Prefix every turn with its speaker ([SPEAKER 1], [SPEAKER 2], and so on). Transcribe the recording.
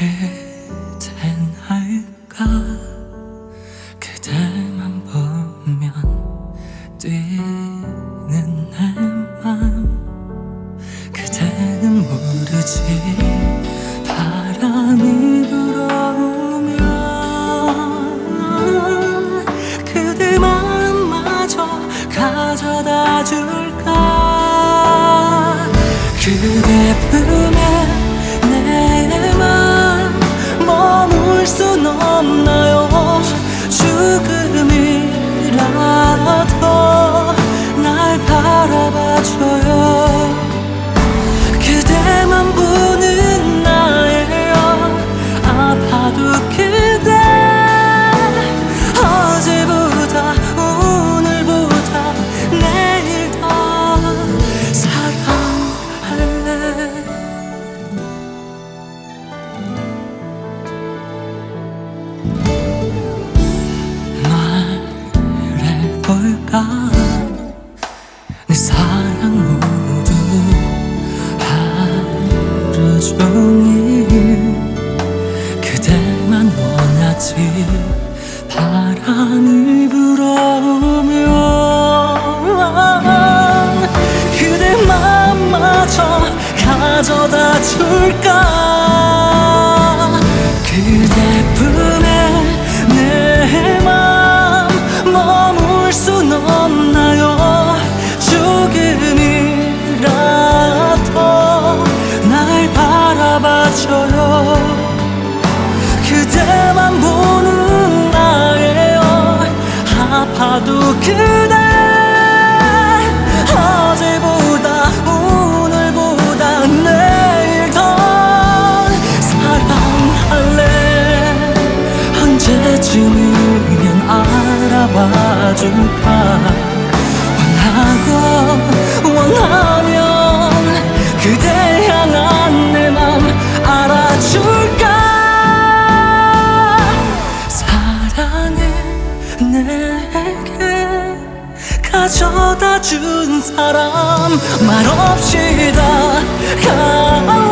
[SPEAKER 1] 그댄 알까 그대만 보면 뛰는 내 맘 그대는 모르지 바람이 불어오면 그대 맘마저 가져다 줄까 그대 품에 내 맘 머물 순 없나요 죽음이라도 날 바라봐줘요 그대만 보는 나예요 아파도 그대 어제보다 오늘보다 내일 더 사랑할래 말해볼까 내 사랑 모두 하루 종일 그대만 원하지 바람이 불어오면 그대 맘마저 가져다 줄까 그대 품에 내 맘 머물 순 없나요 조금이라도 날 바라봐줘요 그대만 보는 나예요 아파도 그대 어제보다 오늘보다 내일 더 사랑할래 언제쯤이면 알아봐줄까 원하면 그대 향한 내 맘 알아줄까 사랑해 내게 가져다 준 사람 말없이 다가와